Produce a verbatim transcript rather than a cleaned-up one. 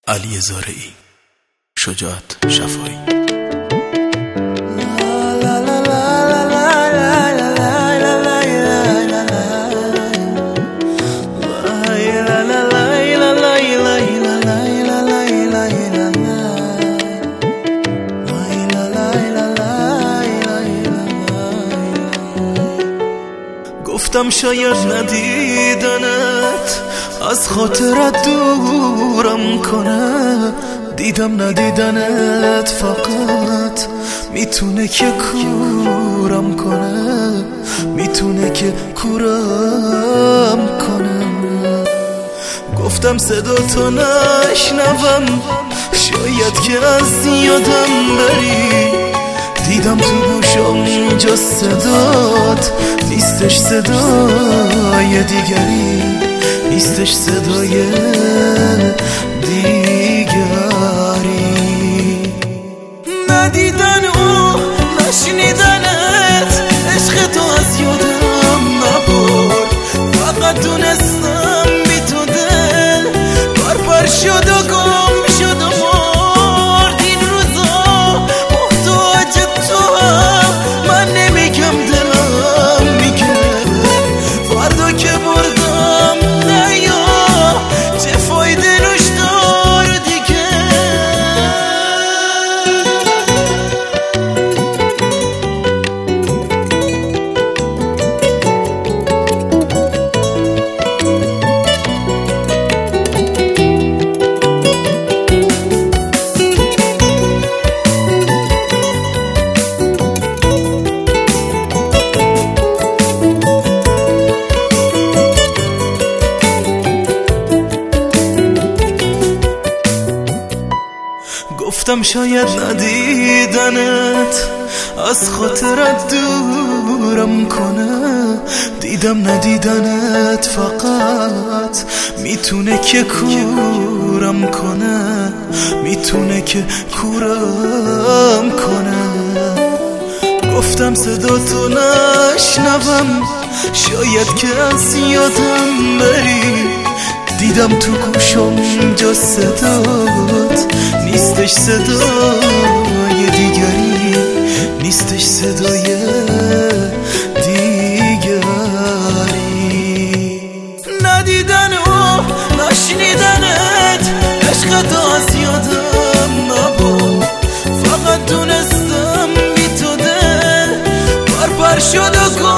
علی زارعی، شجاعت شفایی. گفتم شاید ندیدنت از خاطرت دورم کنه، دیدم ندیدنت فقط میتونه که کورم کنه، میتونه که کورم کنه. گفتم صدا تو نشنوم، شاید که از یادم بری، دیدم تو گوشم جا صدات نیستش، صدای دیگری نیستش، صدای دیگری. ندیدن و نشنیدنت، عشق تو از یادم نبرد، فقط دونستم بی تو دل پر پر شد و گم شد و مرد. این روزا محتاج تو هم، من نمیگم دلم میگه، فردا که بردم نیا چه فایده روش دار دیگه. گفتم شاید ندیدنت از خاطرت دورم کنه، دیدم ندیدنت فقط میتونه که کورم کنه، میتونه که کورم کنه. گفتم صدا تو نشنوم، شاید که از یادم بری، دیدم تو گوشم جا صدات نیستش، صدای دیگری نیستش، صدای دیگری. ندیدن و نشنیدنت، عشق تو از یادم نبود، فقط دونستم بی تو دل پر پر شد و